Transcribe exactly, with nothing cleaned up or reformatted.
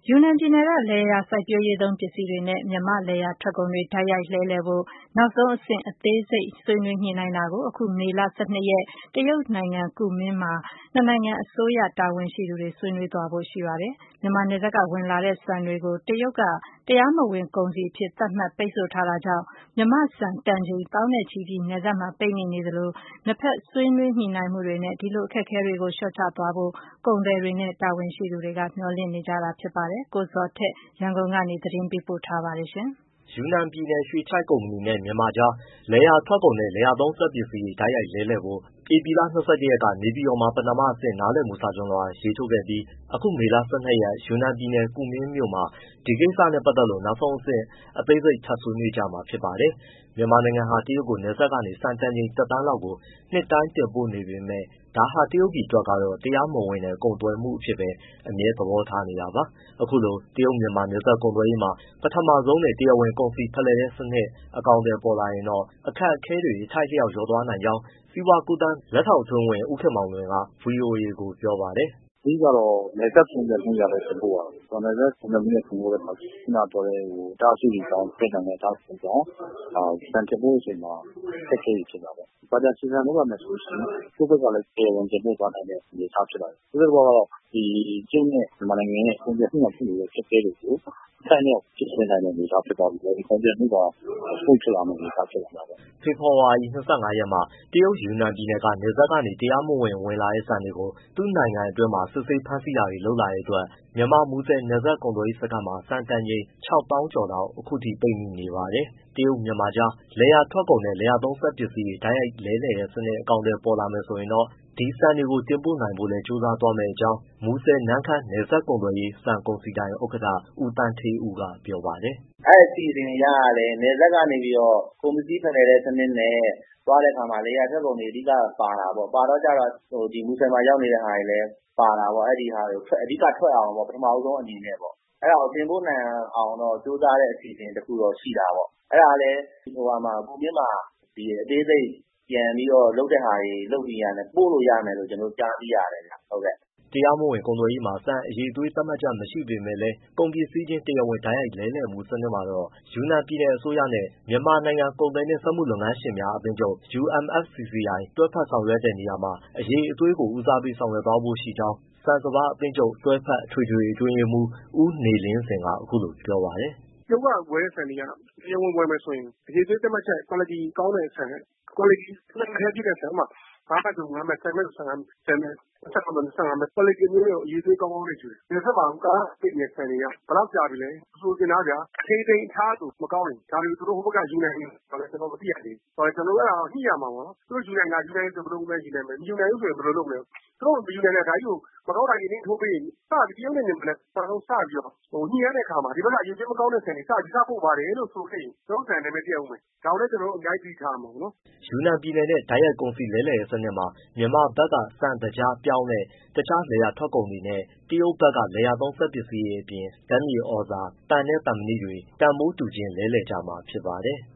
ယူနန်ပြည်နယ်က လယ်ယာစိုက်ပျိုးရေးသုံးပစ္စည်းတွေနဲ့ မြန်မာ့လယ်ယာထွက်ကုန်တွေ တိုက်ရိုက်လဲလှယ်ဖို့ နောက်ဆုံးအဆင့် အသေးစိတ်ဆွေးနွေးညှိနှိုင်းတာကို အခု မေလ ၁၂ ရက် တရုတ်နိုင်ငံ ကူမင်းမှာ နှစ်နိုင်ငံအစိုးရတာဝန်ရှိသူတွေ ဆွေးနွေးသွားဖို့ရှိပါတယ်။ မြန်မာနယ်စပ်က ဝင်လာတဲ့ဆန်တွေကို တရုတ်က တရားမဝင်ကုန်စည်အဖြစ် သတ်မှတ်ပိတ်ဆို့ထားတာကြောင့် မြန်မာ့ဆန်တန်ချိန် သောင်းနဲ့ချီပြီး နယ်စပ်မှာ ပိတ်မိနေသလို နှစ်ဘက်ဆွေးနွေးညှိနှိုင်းမှုတွေနဲ့ ဒီလိုအခက်အခဲတွေကို လျှော့ချသွားဖို့ ကုန်သည်တွေနဲ့ တာဝန်ရှိသူတွေက မျှော်လင့်နေကြတာဖြစ်ပါတယ်။ ကိုဇော်ထက် ရန်ကုန်ကနေ သတင်းပေးပို့ထားပါတယ်။ယူနန်ပြည်နယ် ရွှေချိုက်ကုမ္ပဏီနဲ့ မြန်မာကြား လယ်ယာထွက်ကုန်နဲ့ လယ်ယာသုံးစက်ပစ္စည်းတွေ တိုက်ရိုက်လဲလှယ်ဖို့ ဧပြီလ ၂၁ ရက်က နေပြည်တော်မှာ ပထမအဆင့် နားလည်မှုစာချွန်လွှာရေးထိုးခဲ့ပြီး အခု မေလ ၁၂ ရက် ယူနန်ပြည်နယ် ကူမင်းမြို့မှာ ဒီကိစ္စနဲ့ပတ်သက်လို့ နောက်ဆုံးအဆင့် အသေးစိတ်ထပ်ဆွေးနွေးကြမှာဖြစ်ပါတယ်။ မြန်မာနိုင်ငံဟာ တရုတ်ကို နယ်စပ်ကနေ ဆန်တန်ချိန် ၁ သန်းလောက်ကို နှစ်တိုင်းတင်ပို့နေပေမဲ့ ဒါဟာ တရုတ်ပြည်အတွက်ကတော့ တရားမဝင်တဲ့ ကုန်သွယ်မှုအဖြစ်ပဲ အမြဲသဘောထားနေတာပါ။ အခုလို တရုတ်-မြန်မာ နယ်စပ်ကုန်သွယ်ရေးမှာ ပထမဆုံးနဲ့ တရားဝင် ကုန်စည်ဖလှယ်တဲ့စနစ် အကောင်အထည်ပေါ်လာရင်တော့ အခက်အခဲတွေ အထိုက်အလျောက်လျော့သွားနိုင်ကြောင်း စီးပွားကူးသန်း လက်ထောက်အတွင်းဝန် ဦးခင်မောင်လွင်က ဗွီအိုအေကို ပြောပါတယ်။ “အဓိကတော့ နယ်စပ်ကုန်သွယ်မှုအရလည်း တင်ပို့ရတာပေါ့။ နယ်စပ်ကုန်သွယ်မှုနဲ့ တင်ပို့တဲ့အခါ ခုနကပြောတဲ့ အတားအဆီးတွေကြောင့် ပိတ်နိုင်တဲ့ အတားအဆီးတွေကြောင့် ဆန်တင်ပို့တဲ့အချိန်မှာ အခက်အခဲတွေဖြစ်တာပေါ့။ ဘာကြောင့်စီစဉ်လုပ်ရမယ်ဆိုရင် ကိုယ့်ဘက်ကလည်း တရားဝင်တင်ပို့သွားနိုင်တဲ့ အနေအထားဖြစ်လာတယ်။ ဆိုလိုတဲ့သဘောကတော့ ဒီတရုတ်နဲ့ မြန်မာနိုင်ငံရဲ့ ကုန်သွယ်မှုမှာဖြစ်နေတဲ့ အခက်အခဲတွေကို အထိုက်အလျောက်ဖြေရှင်းနိုင်တဲ့ အနေအထားဖြစ်သွားပြီ။ ကုန်သွယ်မှုက smooth ဖြစ်လာမယ့် အနေအထားဖြစ်လာတာပေါ့။ ” ဖေဖော်ဝါရီ ၂၅ ရက်မှာ တရုတ်ယူနန်ပြည်နယ်က နယ်စပ်ကနေ တရားမဝင် ဝင်လာတဲ့ဆန်တွေကို သူ့နိုင်ငံအတွင်းမှာ စစ်ဆေးဖမ်းဆီးတာတွေ လုပ်လာတဲ့အတွက် မြန်မာ-မူဆယ် နယ်စပ်ကုန်သွယ်ရေးစခန်းမှာ ဆန်တန်ချိန် ခြောက်သောင်းကျော်လောက် အခုထိ ပိတ်မိနေပါတယ်။ တရုတ်-မြန်မာကြား လယ်ယာထွက်ကုန်နဲ့ လယ်ယာသုံးစက်ပစ္စည်းတွေ တိုက်ရိုက်လဲလှယ်တဲ့စနစ် အကောင်အထည်ပေါ်လာမယ်ဆိုရင်တော့ ဒီဆန်တွေကို တင်ပို့နိုင်ဖို့လည်း ကြိုးစားသွားမယ့်အကြောင်း မူဆယ်-နမ့်ခမ်း နယ်စပ်ကုန်သွယ်ရေး ဆန်ကုန်စည်ဒိုင် ဥက္ကဋ္ဌ ဦးသန်းဌေးဦးက ပြောပါတယ်။ “အဲဒီအစီအစဉ်အရကလည်း နယ်စပ်ကနေပြီးတော့ ကုန်ပစ္စည်းဖလှယ်တဲ့စနစ်နဲ့ သွားတဲ့အခါမှာ လယ်ယာထွက်ကုန်တွေ အဓိကပါတာပေါ့။ ပါတော့ကျတော့ မူဆယ်မှာရောက်နေတဲ့ဟာတွေလည်း ပါတာပေါ့။ အဲဒီဟာတွေ အဓိကထွက်အောင်ပေါ့ ပထမဦးဆုံးအနေနဲ့ပေါ့။ အဲဒါကိုတင်ပို့နိုင်အောင်တော့ ကြိုးစားတဲ့အစီအစဉ်တခုတော့ ရှိတာပေါ့။ အဲဒါလည်း ကူမင်းမှာ အသေးစိတ်ပြန်ပြီးတော့ လုပ်တဲ့ဟာတွေ လုပ်ပြီးတာနဲ့ ပို့လို့ရမယ်လို့ ကျနော်တို့ ကြားသိရတယ်ဗျ။ ” တရားမဝင်ကုန်သွယ်ရေးမှာ ဆန်အရည်အသွေး သတ်မှတ်ချက်မရှိပေမဲ့လည်း ကုန်ပစ္စည်းချင်း တရားဝင် တိုက်ရိုက်လဲလှယ်မှုစနစ်မှာတော့ ယူနန်ပြည်နယ်အစိုးရနဲ့ မြန်မာနိုင်ငံ ကုန်သည်နှင့်စက်မှုလုပ်ငန်းရှင်များ အသင်းချုပ် ယူအမ်အက်ဖ်စီစီအိုင် တွဲဖက်ဆောင်ရွက်တဲ့နေရာမှာ အရည်အသွေးကို ဦးစားပေးဆောင်ရွက်သွားဖို့ရှိကြောင်း ဆန်စပါးအသင်းချုပ် တွဲဖက်အထွေထွေအတွင်းရေးမှူး ဦးနေလင်းဇင်က အခုလိုပြောပါတယ်။ “တရုတ်ကဝယ်တဲ့ဆန်တွေက တရားဝင်ဝယ်မယ်ဆိုရင် အရည်အသွေးသတ်မှတ်ချက် quality ကောင်းတဲ့ဆန်နဲ့ quality နှစ်မှတ်တည်းပြည့်တဲ့ဆန် ဥပမာ ငါးမှတ်ဆိုငါးမှတ် ဆယ်မှတ်ဆို ဆယ်မှတ် ၂၅မှတ်ဆို ၂၅မှတ် quality အမျိုးမျိုး အရည်အသွေးကောင်းကောင်းနဲ့ယူတယ်။ နယ်စပ်မှာ ကားပိတ်နေတဲ့ဆန်တွေက ဘယ်လောက်ကြာပြီလဲဆိုချင်တာကဗျာ အချိန်အထားဆို မကောင်းရင် ဒါတွေကို သူတို့ဟိုဘက်က ယူနိုင်တယ် ကျနော်မသိရသေးဘူး။ ကျနော်တို့ အဲဒါကိုညှိရမှာပေါ့နော်။ သူတို့ယူနိုင်လား ယူနိုင်တယ်ဆို ဘယ်လိုယူနိုင်မလဲ။ မယူနိုင်ဘူးဆိုရင် ဘယ်လိုလုပ်မလဲ။ သူတို့မယူနိုင်တဲ့ ဒါကြီးကို မကောင်းတာတွေ အတင်းထိုးပေးရင် စပြီး တရုတ်နဲ့ မြန်မာနဲ့ ပထမဆုံးစပြီးတော့ ညှိနှိုင်းတဲ့အခါမှာ ဒီဘက်က အရည်အသွေးမကောင်းတဲ့ဆန်တွေ စပြီး စပို့ပါတယ်လို့ဆိုခဲ့ရင် ကျနော်တို့ဆန်နာမည်ပျက်ဦးမယ်။ ဒါကိုလည်း ကျနော်တို့ အများကြီး သတိထားရမှာပေါ့နော်။ ” ယူနန်ပြည်နယ်နဲ့ တိုက်ရိုက်ကုန်စည်လဲလှယ်တဲ့စနစ်မှာ မြန်မာဘက်က ဆန်၊ သကြား၊ ပြောင်းနဲ့ တခြားလယ်ယာထွက်ကုန်တွေနဲ့ တရုတ်ဘက်က လယ်ယာသုံးစက်ပစ္စည်းတွေအပြင် ဓာတ်မြေဩဇာ၊ သံနဲ့ သံမဏိတွေ တန်ဖိုးတူချင်းလဲလှယ်ကြမှာဖြစ်ပါတယ်။